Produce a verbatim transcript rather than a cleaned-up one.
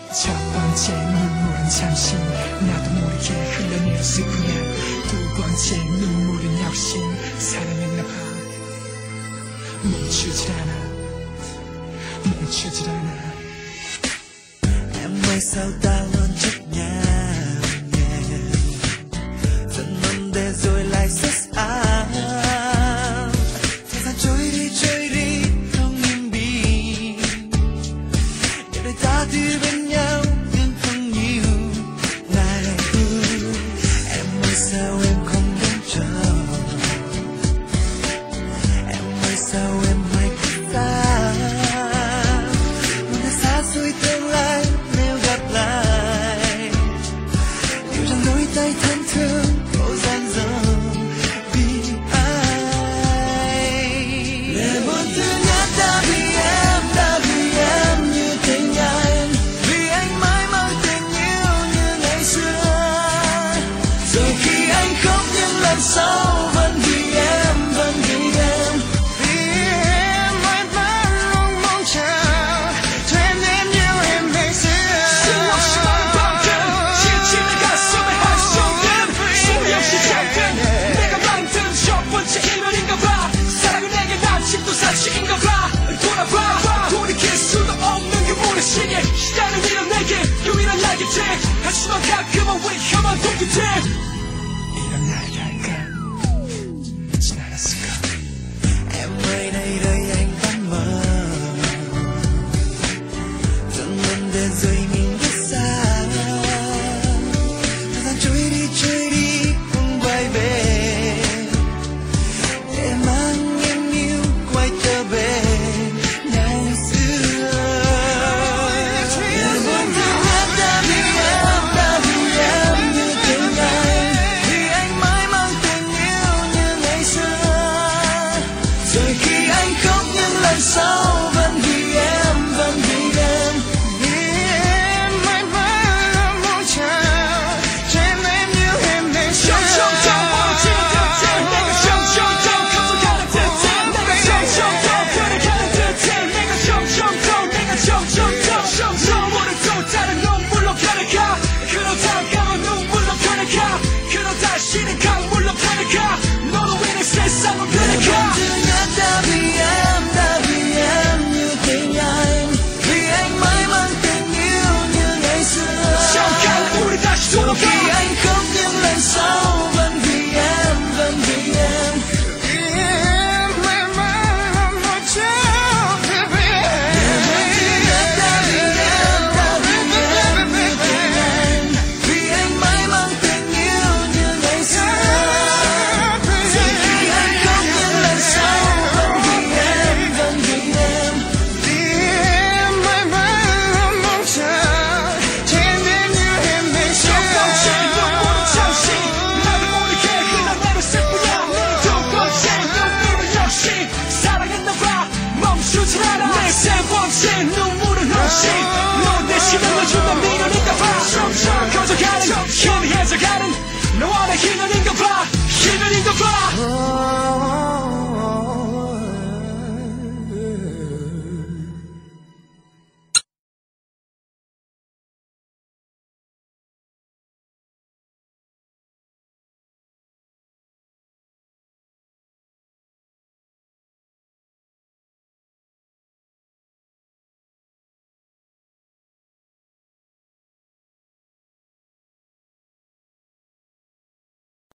첫 번째 눈물은 잠시 나도 모르게 흘러내렸을 뿐이야. 두 번째 눈물은 역시 사랑했나봐. 멈추질 않아, 멈추질 않아. Em ơi sao ta luôn chấp nhầm dần mong để rồi lại rất xa. Thời gian trôi đi trôi đi không im bình, để đời ta đi bên nhau nhưng không nhiều ngày. Em ơi sao em không đến chờ, em ơi sao em mãi cách xa. Muốn đã xa xôi tương lai nếu gặp lại, liệu rằng đôi tay thân thương có gian dở vì ai. Lệ buồn thứ nhất đã vì em, đã vì em như thế ngàn, vì anh mãi mang tình yêu như ngày xưa. Rồi khi anh khóc những lần sau vẫn vì em, vẫn vì em, vì em mãi mãi luôn mong chờ cho em đến như em ngày xưa. 수없이 많은 밤들 지친 내 가슴에 한숨들 소리 없이 잠든 내가 만든 첫 번째 인연인가 봐. 사랑은 내게 아직도 사실인가 봐. 돌아봐 돌이킬 수도 없는 유물의 시계. 시간을 잃은 내게 유일한 날개지. 하지만 가끔은 위험한 동기들. 이런 날이 갈까 늦진 않았을까. Em ơi nay đây anh vẫn mơ dần dần để rồi mình rất xa. Thời gian trôi đi trôi đi không quay về, để mang em yêu quay trở về ngày xưa. Để buồn thứ nhất đã vì em, đã vì em như thế này, vì anh mãi mang tình yêu như ngày xưa. Rồi khi anh khóc những lần sau vẫn vì em, vẫn vì em, vì em mãi mãi luôn mong chờ cho em đến như em ngày xưa. 점점점 멀어지는 듯해. 내가 점점 더 커져가는 듯해. 내가 점점 더 변해가는 듯해. 내가 점점 더, 내가 점점 더 너무를 또 다른 눈물로 변해가. 그러다가 눈물로 변해가. 그러다 다시는 강물로 변해가. 너로 인해 세상은 변해가. đã vì em, đã vì em như thế ngàn, vì anh mãi mang tình yêu như ngày xưa. 잠깐 우리 다시 Rồi 돌아가. khi anh khóc những lần sau vẫn vì em, vẫn vì em, vì em mãi mãi luôn mong chờ về em. Đã vì em, đã vì em như thế ngàn, vì anh mãi mang tình yêu như ngày xưa. Rồi khi anh khóc những lần sau vẫn vì em, vẫn vì em, vì em mãi mãi luôn mong chờ cho em đến như em ngày xưa. 첫 번째 눈물은 잠시 나도 모르게 흘러내렸을 뿐이야. 두 번째 눈물은 역시 사랑했나봐. 멈추질 않아. 내 세 번째 눈물은 혹시 너 대신에 널 준단 미련인가 봐. 점점 커져가는 희미해져가는 너와 내 인연인가